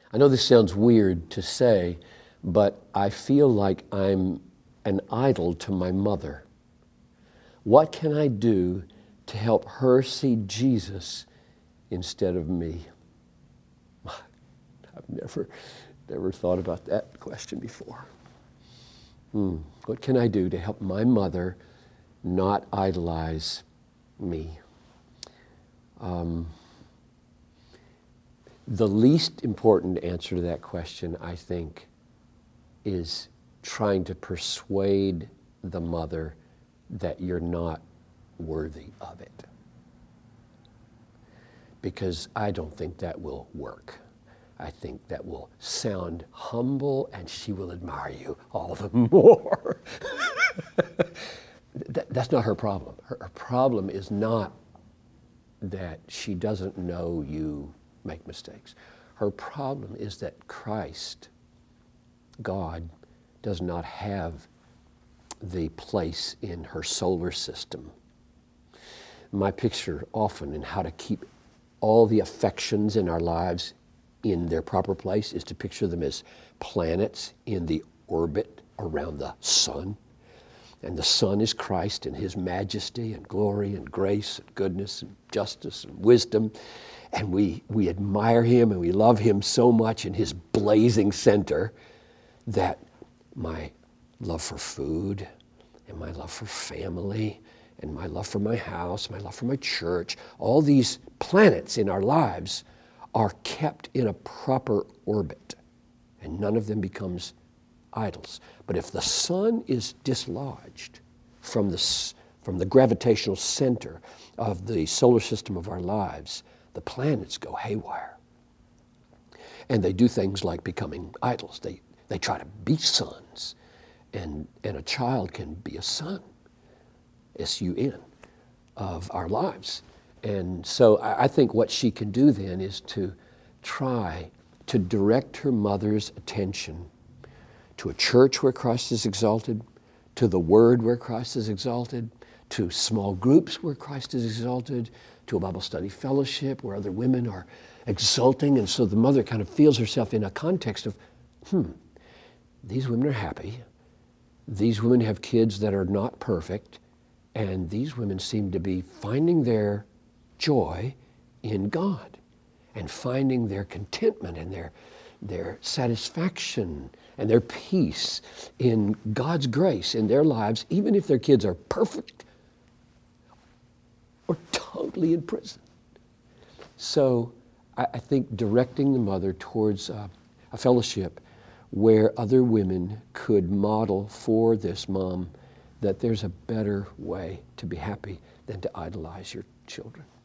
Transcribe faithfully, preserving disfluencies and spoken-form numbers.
I know this sounds weird to say, but I feel like I'm an idol to my mother. What can I do to help her see Jesus instead of me? I've never, never thought about that question before. Hmm. What can I do to help my mother not idolize me? Um, the least important answer to that question, I think, is trying to persuade the mother that you're not worthy of it. Because I don't think that will work. I think that will sound humble and she will admire you all the more. that, that's not her problem. Her, her problem is not that she doesn't know you make mistakes. Her problem is that Christ, God, does not have the place in her solar system. My picture often in how to keep all the affections in our lives in their proper place is to picture them as planets in the orbit around the sun. And the sun is Christ in his majesty and glory and grace and goodness and justice and wisdom. And we, we admire him and we love him so much in his blazing center that my love for food and my love for family and my love for my house, my love for my church, all these planets in our lives are kept in a proper orbit, and none of them becomes idols. But if the sun is dislodged from the, from the gravitational center of the solar system of our lives, the planets go haywire. And they do things like becoming idols. They, they try to be sons, and, and a child can be a son, S U N, of our lives. And so I think what she can do then is to try to direct her mother's attention to a church where Christ is exalted, to the Word where Christ is exalted, to small groups where Christ is exalted, to a Bible study fellowship where other women are exulting. And so the mother kind of feels herself in a context of, hmm, these women are happy. These women have kids that are not perfect. And these women seem to be finding their joy in God and finding their contentment and their, their satisfaction and their peace in God's grace in their lives, even if their kids are perfect or totally in prison. So I, I think directing the mother towards uh, a fellowship where other women could model for this mom that there's a better way to be happy than to idolize your children.